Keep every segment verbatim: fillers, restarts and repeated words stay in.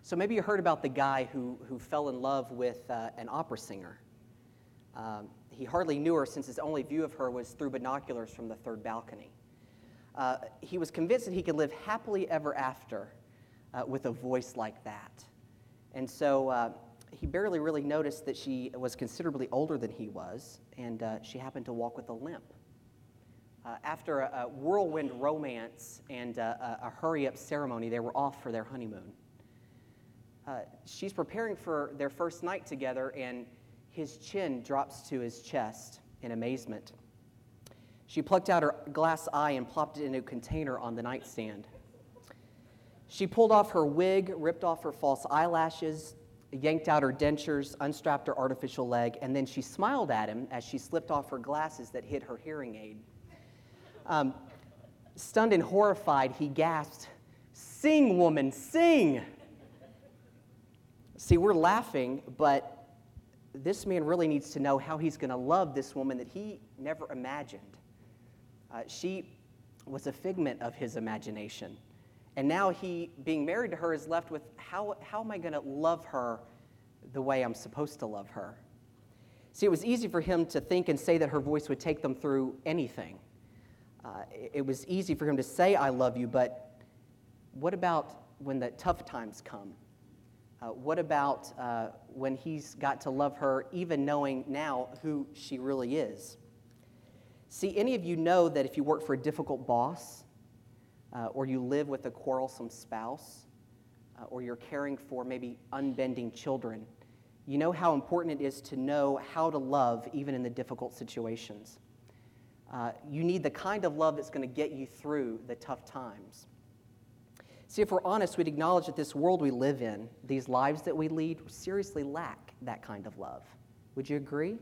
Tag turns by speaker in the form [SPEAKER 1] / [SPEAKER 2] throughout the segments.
[SPEAKER 1] So maybe you heard about the guy who, who fell in love with uh, an opera singer. Um, he hardly knew her since his only view of her was through binoculars from the third balcony. Uh, he was convinced that he could live happily ever after uh, with a voice like that. And so uh, he barely really noticed that she was considerably older than he was, and uh, she happened to walk with a limp. Uh, after a, a whirlwind romance and uh, a, a hurry-up ceremony, they were off for their honeymoon. Uh, she's preparing for their first night together, and his chin drops to his chest in amazement. She plucked out her glass eye and plopped it in a container on the nightstand. She pulled off her wig, ripped off her false eyelashes, yanked out her dentures, unstrapped her artificial leg, and then she smiled at him as she slipped off her glasses that hid her hearing aid. Um, stunned and horrified, he gasped, "Sing, woman, sing!" See, we're laughing, but this man really needs to know how he's going to love this woman that he never imagined. Uh, she was a figment of his imagination. And now he, being married to her, is left with, how, how am I going to love her the way I'm supposed to love her? See, it was easy for him to think and say that her voice would take them through anything. Uh, it, it was easy for him to say, "I love you," but what about when the tough times come? Uh, what about uh, when he's got to love her even knowing now who she really is? See, any of you know that if you work for a difficult boss, uh, or you live with a quarrelsome spouse, uh, or you're caring for maybe unbending children, you know how important it is to know how to love even in the difficult situations. Uh, you need the kind of love that's going to get you through the tough times. See, if we're honest, we'd acknowledge that this world we live in, these lives that we lead, seriously lack that kind of love. Would you agree?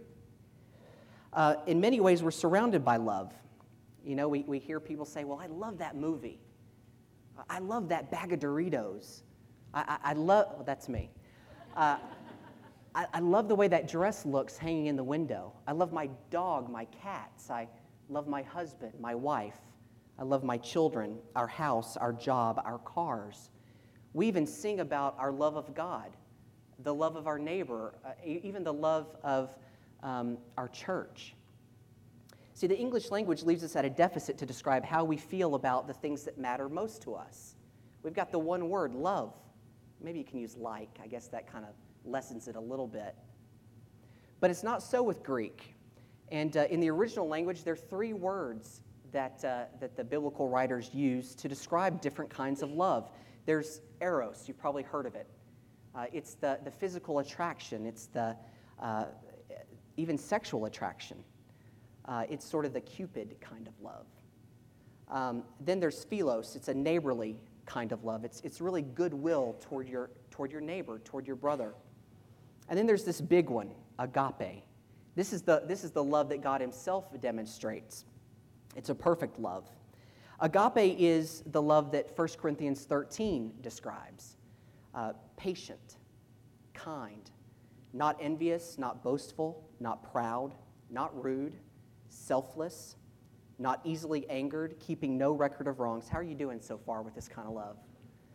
[SPEAKER 1] Uh, in many ways, we're surrounded by love. You know, we, we hear people say, "Well, I love that movie. I love that bag of Doritos. I, I, I love," well, that's me. Uh, I, I love the way that dress looks hanging in the window. I love my dog, my cats. I love my husband, my wife. I love my children, our house, our job, our cars. We even sing about our love of God, the love of our neighbor, uh, even the love of um, our church. See, the English language leaves us at a deficit to describe how we feel about the things that matter most to us. We've got the one word, love. Maybe you can use like. I guess that kind of lessens it a little bit. But it's not so with Greek. And uh, in the original language, there are three words that, uh, that the biblical writers use to describe different kinds of love. There's eros, you've probably heard of it. Uh, it's the, the physical attraction. It's the uh, even sexual attraction. Uh, it's sort of the Cupid kind of love. Um, then there's philos. It's a neighborly kind of love. It's, it's really goodwill toward your, toward your neighbor, toward your brother. And then there's this big one, agape. This is the, this is the love that God himself demonstrates. It's a perfect love. Agape is the love that First Corinthians thirteen describes. Uh, patient, kind, not envious, not boastful, not proud, not rude, selfless, not easily angered, keeping no record of wrongs. How are you doing so far with this kind of love?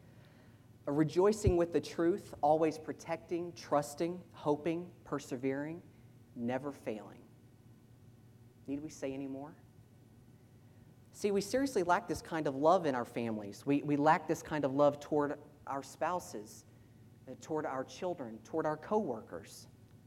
[SPEAKER 1] A rejoicing with the truth, always protecting, trusting, hoping, persevering, never failing. Need we say any more? See, we seriously lack this kind of love in our families. We, we lack this kind of love toward our spouses, uh, toward our children, toward our coworkers.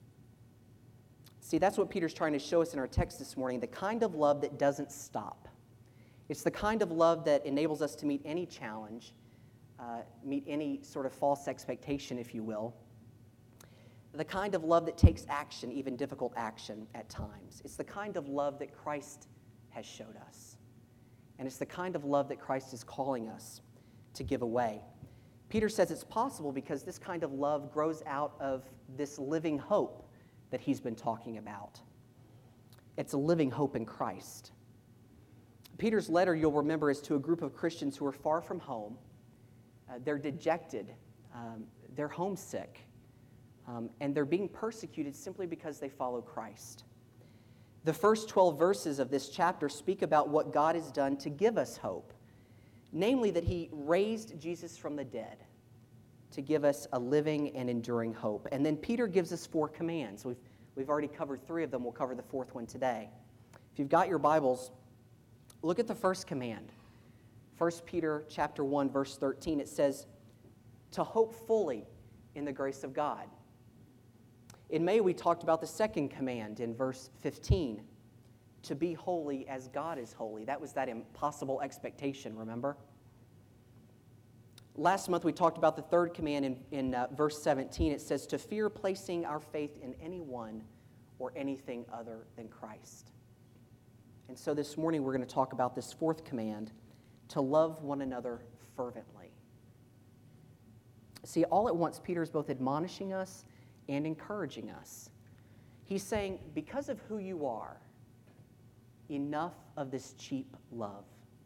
[SPEAKER 1] See, that's what Peter's trying to show us in our text this morning, the kind of love that doesn't stop. It's the kind of love that enables us to meet any challenge, uh, meet any sort of false expectation, if you will. The kind of love that takes action, even difficult action at times. It's the kind of love that Christ has showed us. And it's the kind of love that Christ is calling us to give away. Peter says it's possible because this kind of love grows out of this living hope that he's been talking about. It's a living hope in Christ. Peter's letter, you'll remember, is to a group of Christians who are far from home. Uh, they're dejected. Um, they're homesick. Um, and they're being persecuted simply because they follow Christ. The first twelve verses of this chapter speak about what God has done to give us hope, namely that he raised Jesus from the dead. to give us a living and enduring hope. And then Peter gives us four commands. We've, we've already covered three of them. We'll cover the fourth one today. If you've got your Bibles, look at the first command. First Peter chapter one, verse thirteen, it says, to hope fully in the grace of God. In May, we talked about the second command in verse fifteen, to be holy as God is holy. That was that impossible expectation, remember? Last month, we talked about the third command in, in uh, verse seventeen. It says, to fear placing our faith in anyone or anything other than Christ. And so this morning, we're going to talk about this fourth command, to love one another fervently. See, all at once, Peter is both admonishing us and encouraging us. He's saying, because of who you are, enough of this cheap love.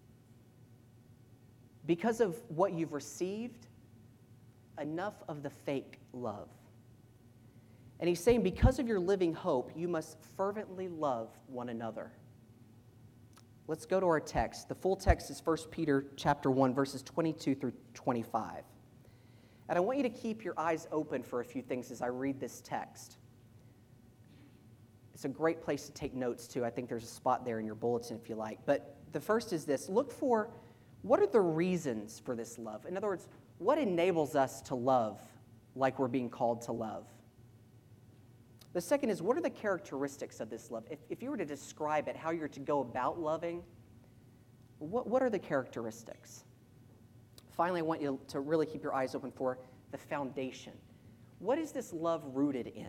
[SPEAKER 1] Because of what you've received, enough of the fake love. And he's saying, because of your living hope, you must fervently love one another. Let's go to our text. The full text is First Peter chapter one, verses twenty-two through twenty-five. And I want you to keep your eyes open for a few things as I read this text. It's a great place to take notes, too. I think there's a spot there in your bulletin if you like. But the first is this. Look for, what are the reasons for this love? In other words, what enables us to love like we're being called to love? The second is, what are the characteristics of this love? If, if you were to describe it, how you're to go about loving, what, what are the characteristics? Finally, I want you to really keep your eyes open for the foundation. What is this love rooted in?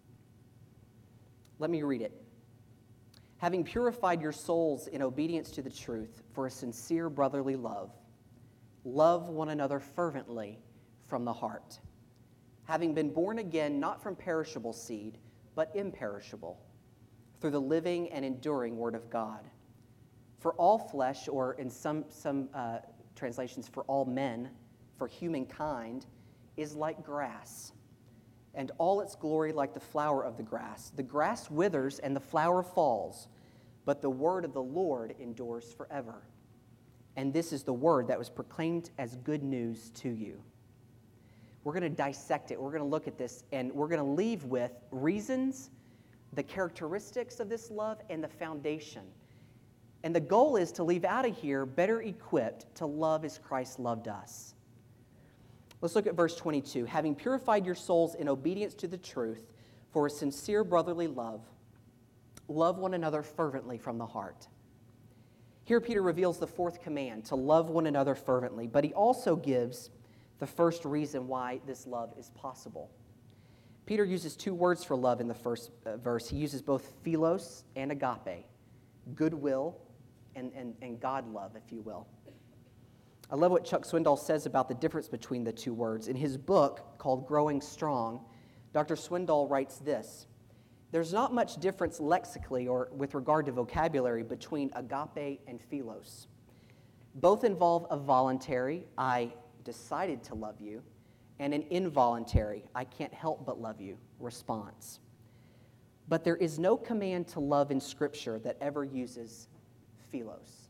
[SPEAKER 1] Let me read it. Having purified your souls in obedience to the truth for a sincere brotherly love, love one another fervently from the heart. Having been born again, not from perishable seed, but imperishable, through the living and enduring Word of God. For all flesh, or in some, some uh, translations, for all men, for humankind, is like grass, and all its glory like the flower of the grass. The grass withers and the flower falls, but the word of the Lord endures forever. And this is the word that was proclaimed as good news to you. We're going to dissect it. We're going to look at this, and we're going to leave with reasons, the characteristics of this love, and the foundation. And the goal is to leave out of here better equipped to love as Christ loved us. Let's look at verse twenty-two. Having purified your souls in obedience to the truth for a sincere brotherly love, love one another fervently from the heart. Here Peter reveals the fourth command, to love one another fervently, but he also gives the first reason why this love is possible. Peter uses two words for love in the first uh, verse. He uses both philos and agape, goodwill and, and, and God love, if you will. I love what Chuck Swindoll says about the difference between the two words. In his book called Growing Strong, Doctor Swindoll writes this: there's not much difference lexically or with regard to vocabulary between agape and philos. Both involve a voluntary, I decided to love you, and an involuntary, I can't help but love you, response. But there is no command to love in Scripture that ever uses philos.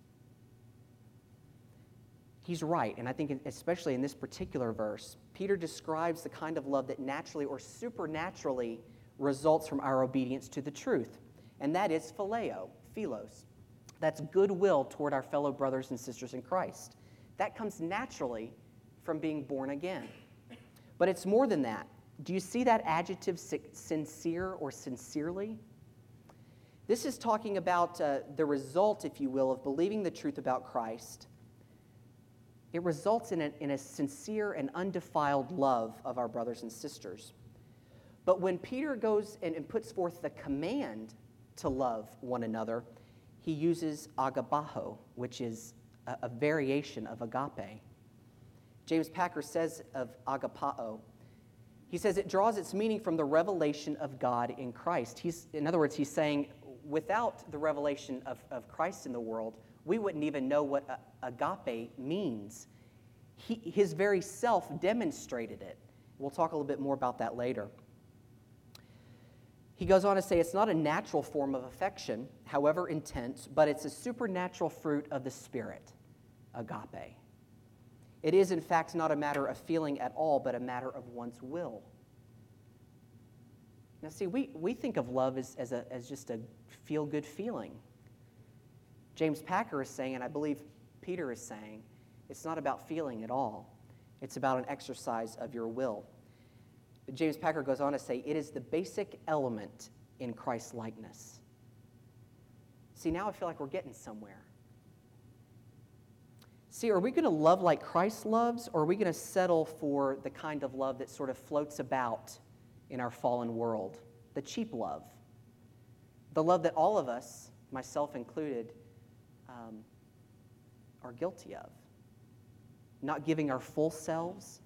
[SPEAKER 1] He's right, and I think especially in this particular verse, Peter describes the kind of love that naturally or supernaturally results from our obedience to the truth, and that is phileo, philos. That's goodwill toward our fellow brothers and sisters in Christ. That comes naturally from being born again. But it's more than that. Do you see that adjective, sincere or sincerely? This is talking about uh, the result, if you will, of believing the truth about Christ. It results in a, in a sincere and undefiled love of our brothers and sisters. But when Peter goes and, and puts forth the command to love one another, he uses agabaho, which is a, a variation of agape. James Packer says of agapao, he says it draws its meaning from the revelation of God in Christ. He's, in other words, he's saying without the revelation of, of Christ in the world, we wouldn't even know what a, agape means. He, his very self demonstrated it. We'll talk a little bit more about that later. He goes on to say it's not a natural form of affection, however intense, but it's a supernatural fruit of the Spirit, agape. It is, in fact, not a matter of feeling at all, but a matter of one's will. Now, see, we, we think of love as, as, a, as just a feel-good feeling. James Packer is saying, and I believe Peter is saying, it's not about feeling at all. It's about an exercise of your will. James Packer goes on to say, it is the basic element in Christ's likeness. See, now I feel like we're getting somewhere. See, are we going to love like Christ loves, or are we going to settle for the kind of love that sort of floats about in our fallen world? The cheap love. The love that all of us, myself included, um, are guilty of. Not giving our full selves.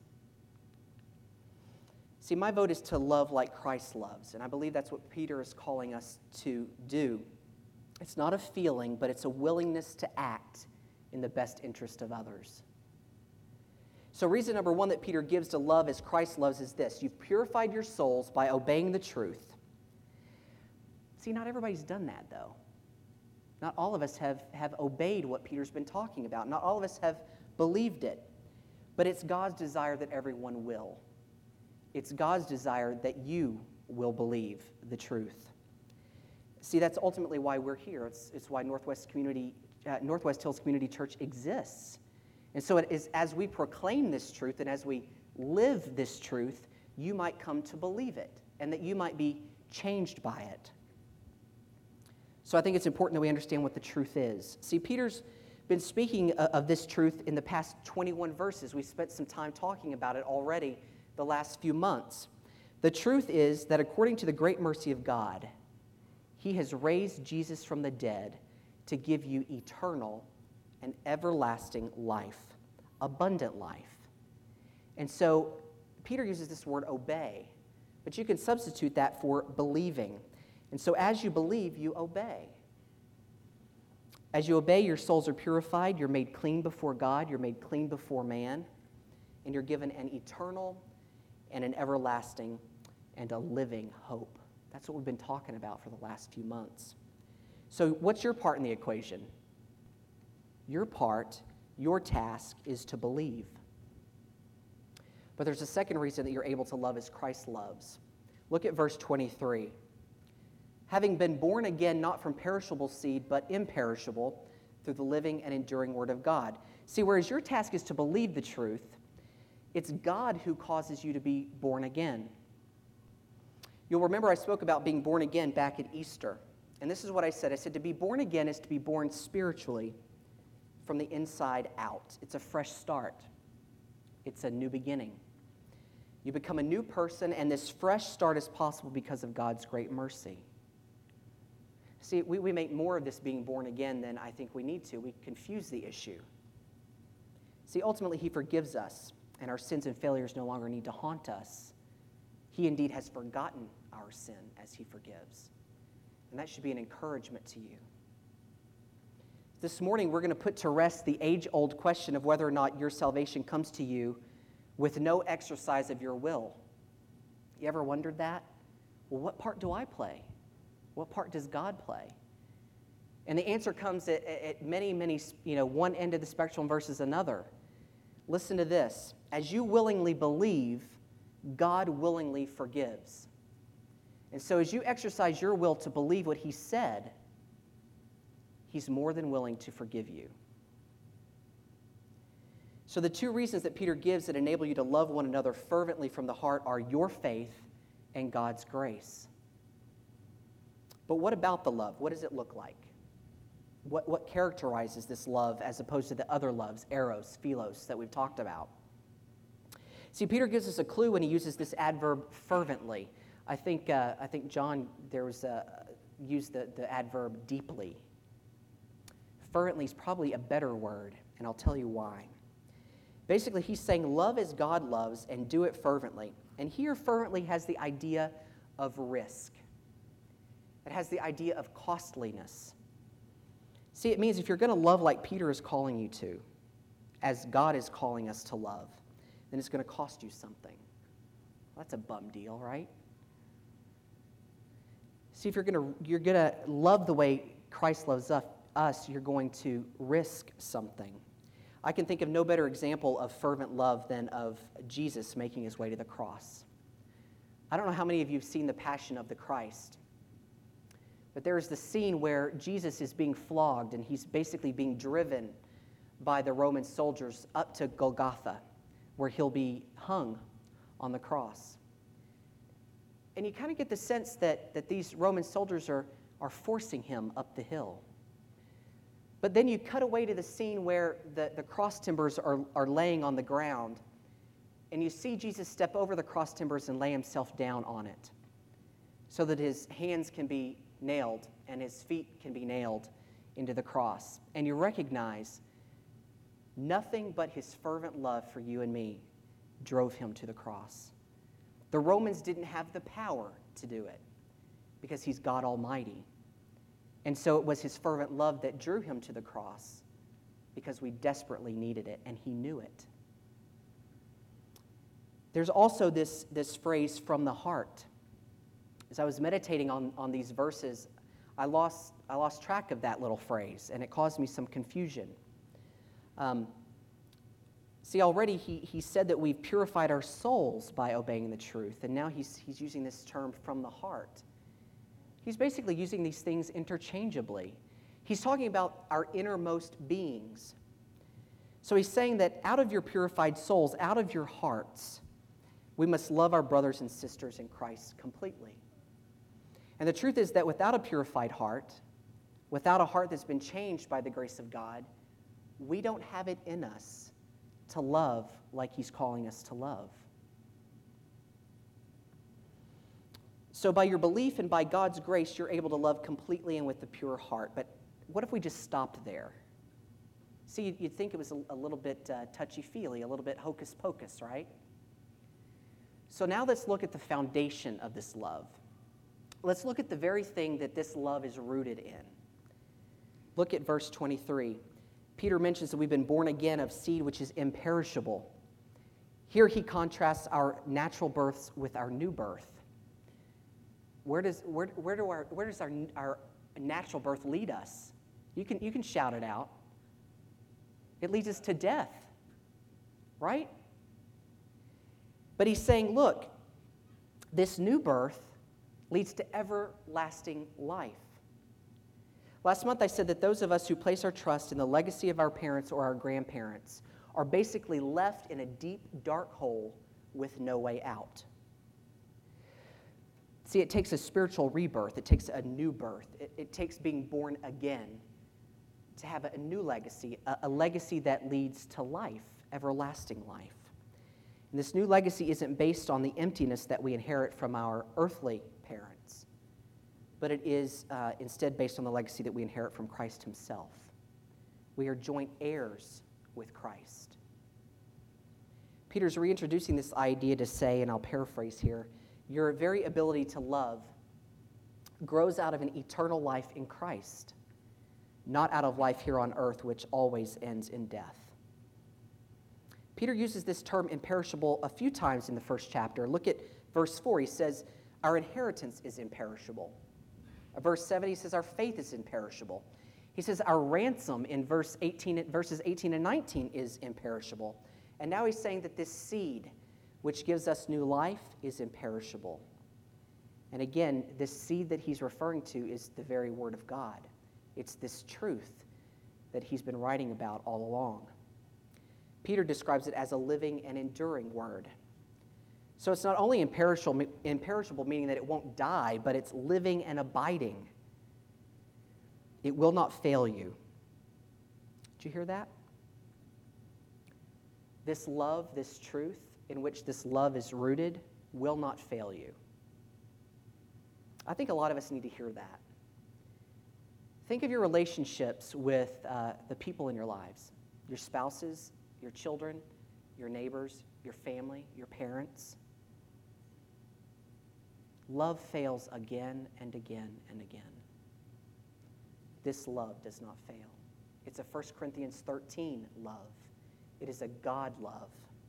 [SPEAKER 1] See, my vote is to love like Christ loves, and I believe that's what Peter is calling us to do. It's not a feeling, but it's a willingness to act in the best interest of others. So reason number one that Peter gives to love as Christ loves is this: you've purified your souls by obeying the truth. See, not everybody's done that, though. Not all of us have, have obeyed what Peter's been talking about. Not all of us have believed it. But it's God's desire that everyone will. It's God's desire that you will believe the truth. See, that's ultimately why we're here. It's, it's why Northwest Community, uh, Northwest Hills Community Church exists. And so it is as we proclaim this truth and as we live this truth, you might come to believe it and that you might be changed by it. So I think it's important that we understand what the truth is. See, Peter's been speaking of this truth in the past twenty-one verses. We spent some time talking about it already the last few months. The truth is that according to the great mercy of God, He has raised Jesus from the dead to give you eternal and everlasting life, abundant life. And so Peter uses this word obey, but you can substitute that for believing. And so as you believe, you obey. As you obey, your souls are purified, you're made clean before God, you're made clean before man, and you're given an eternal and an everlasting and a living hope. That's what we've been talking about for the last few months. So what's your part in the equation? Your part, your task is to believe. But there's a second reason that you're able to love as Christ loves. Look at verse twenty-three. Having been born again, not from perishable seed, but imperishable, through the living and enduring word of God. See, whereas your task is to believe the truth, it's God who causes you to be born again. You'll remember I spoke about being born again back at Easter. And this is what I said. I said to be born again is to be born spiritually from the inside out. It's a fresh start. It's a new beginning. You become a new person, and this fresh start is possible because of God's great mercy. See, we, we make more of this being born again than I think we need to. We confuse the issue. See, ultimately, He forgives us, and our sins and failures no longer need to haunt us. He indeed has forgotten our sin as He forgives. And that should be an encouragement to you. This morning, we're going to put to rest the age-old question of whether or not your salvation comes to you with no exercise of your will. You ever wondered that? Well, what part do I play? What part does God play? And the answer comes at, at many, many, you know, one end of the spectrum versus another. Listen to this. As you willingly believe, God willingly forgives. And so as you exercise your will to believe what He said, He's more than willing to forgive you. So the two reasons that Peter gives that enable you to love one another fervently from the heart are your faith and God's grace. But what about the love? What does it look like? What, what characterizes this love as opposed to the other loves, eros, philos, that we've talked about? See, Peter gives us a clue when he uses this adverb fervently. I think uh, I think John there was a, used the, the adverb deeply. Fervently is probably a better word, and I'll tell you why. Basically, he's saying love as God loves and do it fervently. And here, fervently has the idea of risk. It has the idea of costliness. See, it means if you're going to love like Peter is calling you to, as God is calling us to love, then it's going to cost you something. Well, that's a bum deal, right? See, if you're going to you're going to love the way Christ loves us, us, you're going to risk something. I can think of no better example of fervent love than of Jesus making his way to the cross. I don't know how many of you have seen The Passion of the Christ, but there is the scene where Jesus is being flogged and he's basically being driven by the Roman soldiers up to Golgotha, where he'll be hung on the cross. And you kind of get the sense that, that these Roman soldiers are, are forcing him up the hill. But then you cut away to the scene where the, the cross timbers are, are laying on the ground, and you see Jesus step over the cross timbers and lay himself down on it so that his hands can be nailed and his feet can be nailed into the cross. And you recognize nothing but his fervent love for you and me drove him to the cross. The Romans didn't have the power to do it because he's God Almighty. And so it was his fervent love that drew him to the cross because we desperately needed it, and he knew it. There's also this, this phrase, from the heart. As I was meditating on, on these verses, I lost, I lost track of that little phrase, and it caused me some confusion. Um, see, already he, he said that we've purified our souls by obeying the truth, and now he's, he's using this term, from the heart. He's basically using these things interchangeably. He's talking about our innermost beings. So he's saying that out of your purified souls, out of your hearts, we must love our brothers and sisters in Christ completely. And the truth is that without a purified heart, without a heart that's been changed by the grace of God, we don't have it in us to love like he's calling us to love. So by your belief and by God's grace, you're able to love completely and with a pure heart. But what if we just stopped there? See, you'd think it was a, a little bit uh, touchy-feely, a little bit hocus-pocus, right? So now let's look at the foundation of this love. Let's look at the very thing that this love is rooted in. Look at verse twenty-three. Peter mentions that we've been born again of seed which is imperishable. Here he contrasts our natural births with our new birth. Where does, where, where do our, where does our, our natural birth lead us? You can, you can shout it out. It leads us to death, right? But he's saying, look, this new birth leads to everlasting life. Last month I said that those of us who place our trust in the legacy of our parents or our grandparents are basically left in a deep, dark hole with no way out. See, it takes a spiritual rebirth. It takes a new birth. It, it takes being born again to have a, a new legacy, a, a legacy that leads to life, everlasting life. And this new legacy isn't based on the emptiness that we inherit from our earthly parents, but it is uh, instead based on the legacy that we inherit from Christ himself. We are joint heirs with Christ. Peter's reintroducing this idea to say, and I'll paraphrase here, your very ability to love grows out of an eternal life in Christ, not out of life here on earth, which always ends in death. Peter uses this term imperishable a few times in the first chapter. Look at verse four. He says, our inheritance is imperishable. Verse seven, he says, our faith is imperishable. He says, our ransom in verse eighteen, verses eighteen and nineteen is imperishable. And now he's saying that this seed, which gives us new life, is imperishable. And again, this seed that he's referring to is the very word of God. It's this truth that he's been writing about all along. Peter describes it as a living and enduring word. So it's not only imperishable, imperishable, meaning that it won't die, but it's living and abiding. It will not fail you. Did you hear that? This love, this truth, in which this love is rooted, will not fail you. I think a lot of us need to hear that. Think of your relationships with uh, the people in your lives, your spouses, your children, your neighbors, your family, your parents. Love fails again and again and again. This love does not fail. It's a First Corinthians thirteen love. It is a God love.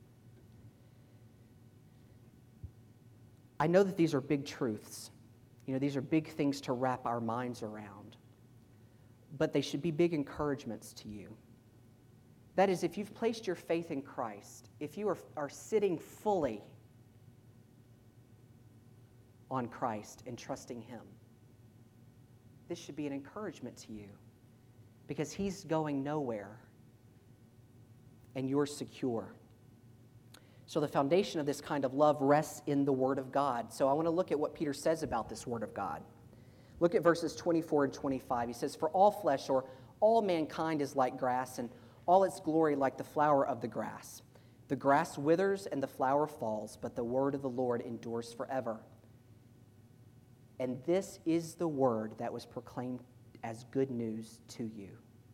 [SPEAKER 1] I know that these are big truths. You know, these are big things to wrap our minds around. But they should be big encouragements to you. That is, if you've placed your faith in Christ, if you are, are sitting fully on Christ and trusting Him, this should be an encouragement to you because He's going nowhere and you're secure. So the foundation of this kind of love rests in the Word of God. So I want to look at what Peter says about this Word of God. Look at verses twenty-four and twenty-five. He says, "For all flesh or all mankind is like grass, and all its glory like the flower of the grass. The grass withers and the flower falls, but the word of the Lord endures forever. And this is the word that was proclaimed as good news to you."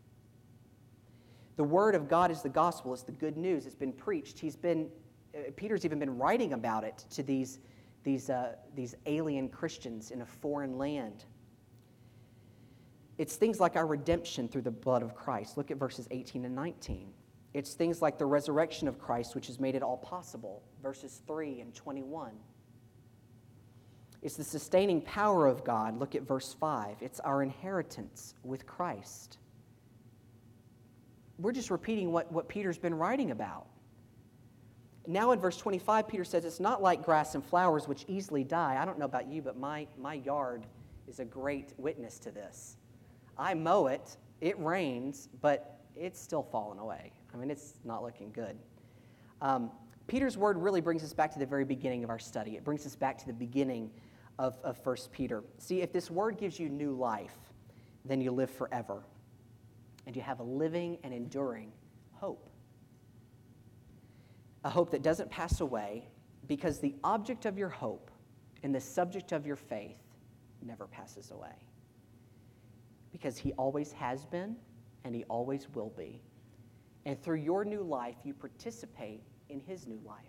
[SPEAKER 1] The word of God is the gospel. It's the good news. It's been preached. He's been, uh, Peter's even been writing about it to these, these, uh, these alien Christians in a foreign land. It's things like our redemption through the blood of Christ. Look at verses eighteen and nineteen. It's things like the resurrection of Christ, which has made it all possible. Verses three and twenty-one. It's the sustaining power of God. Look at verse five. It's our inheritance with Christ. We're just repeating what, what Peter's been writing about. Now in verse twenty-five, Peter says it's not like grass and flowers which easily die. I don't know about you, but my, my yard is a great witness to this. I mow it, it rains, but it's still falling away. I mean, it's not looking good. Um, Peter's word really brings us back to the very beginning of our study. It brings us back to the beginning of, of First Peter. See, if this word gives you new life, then you live forever. And you have a living and enduring hope. A hope that doesn't pass away because the object of your hope and the subject of your faith never passes away. Because He always has been and He always will be. And through your new life, you participate in His new life.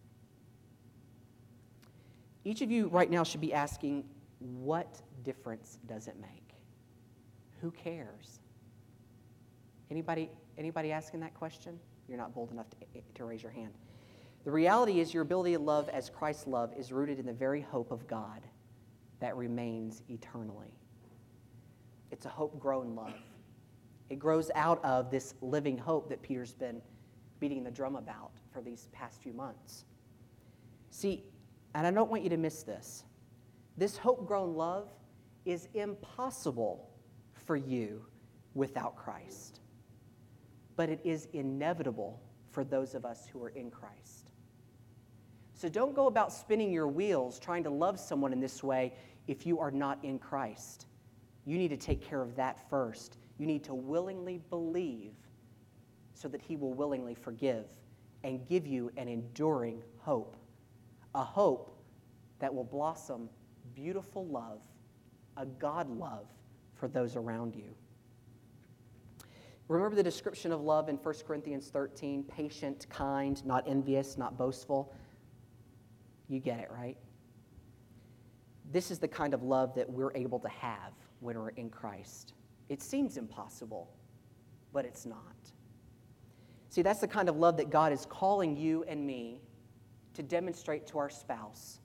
[SPEAKER 1] Each of you right now should be asking, what difference does it make? Who cares? Anybody, anybody asking that question? You're not bold enough to, to raise your hand. The reality is your ability to love as Christ loved is rooted in the very hope of God that remains eternally. It's a hope-grown love. It grows out of this living hope that Peter's been beating the drum about for these past few months. See, and I don't want you to miss this. This hope-grown love is impossible for you without Christ. But it is inevitable for those of us who are in Christ. So don't go about spinning your wheels trying to love someone in this way if you are not in Christ. You need to take care of that first. You need to willingly believe so that He will willingly forgive and give you an enduring hope. A hope that will blossom beautiful love, a God love for those around you. Remember the description of love in First Corinthians thirteen, patient, kind, not envious, not boastful. You get it, right? This is the kind of love that we're able to have when we're in Christ. It seems impossible, but it's not. See, that's the kind of love that God is calling you and me to demonstrate to our spouse,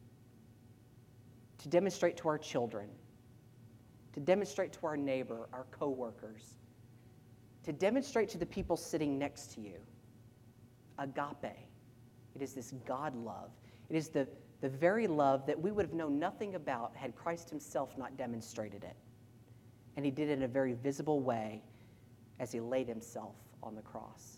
[SPEAKER 1] to demonstrate to our children, to demonstrate to our neighbor, our coworkers, to demonstrate to the people sitting next to you. Agape. It is this God love. It is the, the very love that we would have known nothing about had Christ Himself not demonstrated it. And He did it in a very visible way as He laid Himself on the cross.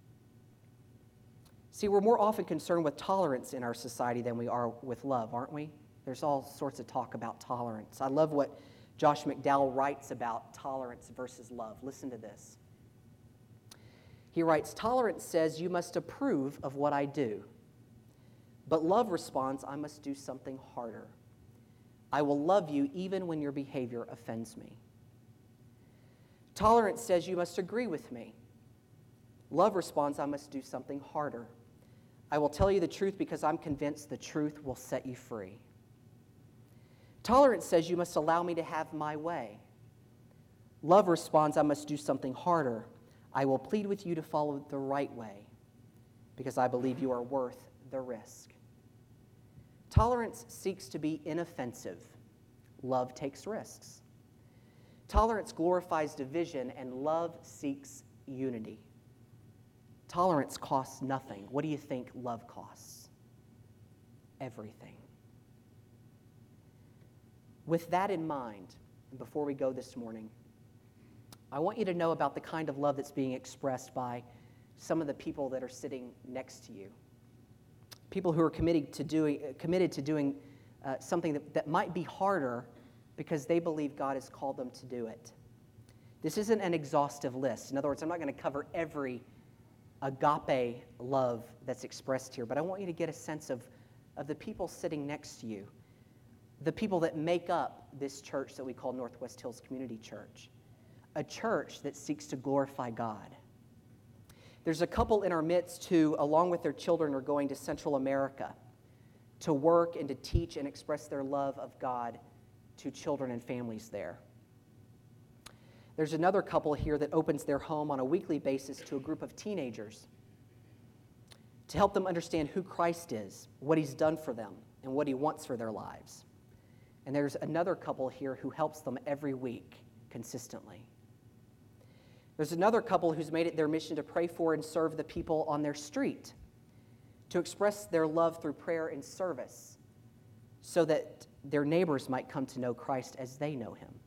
[SPEAKER 1] See, we're more often concerned with tolerance in our society than we are with love, aren't we? There's all sorts of talk about tolerance. I love what Josh McDowell writes about tolerance versus love. Listen to this. He writes, "Tolerance says you must approve of what I do. But love responds, I must do something harder. I will love you even when your behavior offends me. Tolerance says you must agree with me. Love responds, I must do something harder. I will tell you the truth because I'm convinced the truth will set you free. Tolerance says you must allow me to have my way. Love responds, I must do something harder. I will plead with you to follow the right way because I believe you are worth the risk. Tolerance seeks to be inoffensive. Love takes risks. Tolerance glorifies division, and love seeks unity. Tolerance costs nothing. What do you think love costs? Everything. With that in mind, and before we go this morning, I want you to know about the kind of love that's being expressed by some of the people that are sitting next to you. People who are committed to doing, committed to doing uh, something that, that might be harder because they believe God has called them to do it. This isn't an exhaustive list. In other words, I'm not going to cover every agape love that's expressed here, but I want you to get a sense of, of the people sitting next to you, the people that make up this church that we call Northwest Hills Community Church, a church that seeks to glorify God. There's a couple in our midst who, along with their children, are going to Central America to work and to teach and express their love of God to children and families there. There's another couple here that opens their home on a weekly basis to a group of teenagers to help them understand who Christ is, what he's done for them, and what he wants for their lives. And there's another couple here who helps them every week consistently. There's another couple who's made it their mission to pray for and serve the people on their street, to express their love through prayer and service so that their neighbors might come to know Christ as they know him.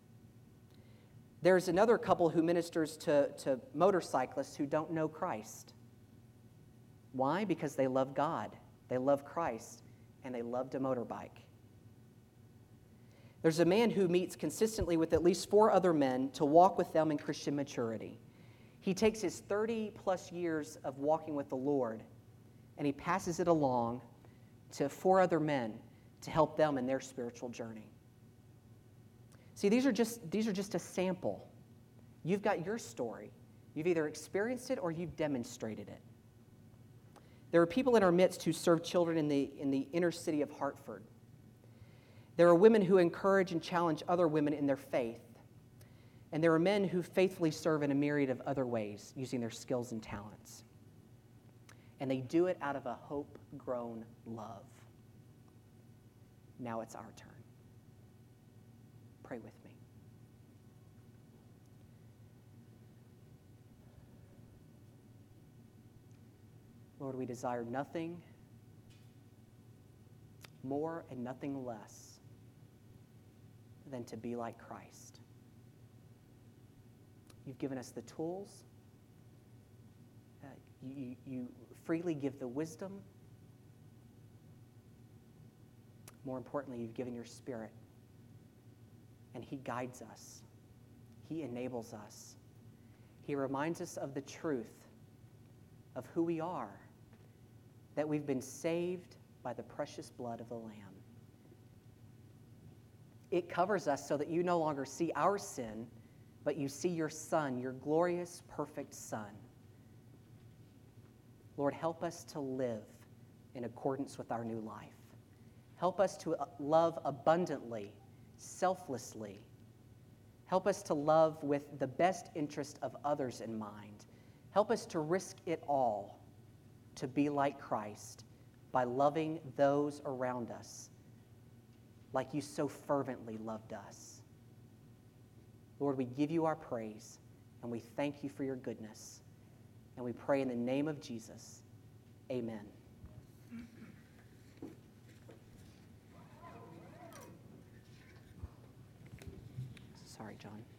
[SPEAKER 1] There's another couple who ministers to, to motorcyclists who don't know Christ. Why? Because they love God, they love Christ, and they love to motorbike. There's a man who meets consistently with at least four other men to walk with them in Christian maturity. He takes his thirty-plus years of walking with the Lord, and he passes it along to four other men to help them in their spiritual journey. See, these are just, these are just a sample. You've got your story. You've either experienced it or you've demonstrated it. There are people in our midst who serve children in the, in the inner city of Hartford. There are women who encourage and challenge other women in their faith. And there are men who faithfully serve in a myriad of other ways, using their skills and talents. And they do it out of a hope-grown love. Now it's our turn. Pray with me. Lord, we desire nothing more and nothing less than to be like Christ. You've given us the tools. Uh, you, you freely give the wisdom. More importantly, you've given your Spirit, and he guides us. He enables us. He reminds us of the truth of who we are, that we've been saved by the precious blood of the Lamb. It covers us so that you no longer see our sin, but you see your Son, your glorious, perfect Son. Lord, help us to live in accordance with our new life. Help us to love abundantly, selflessly. Help us to love with the best interest of others in mind. Help us to risk it all to be like Christ by loving those around us like you so fervently loved us. Lord, we give you our praise, and we thank you for your goodness. And we pray in the name of Jesus. Amen. Sorry, John.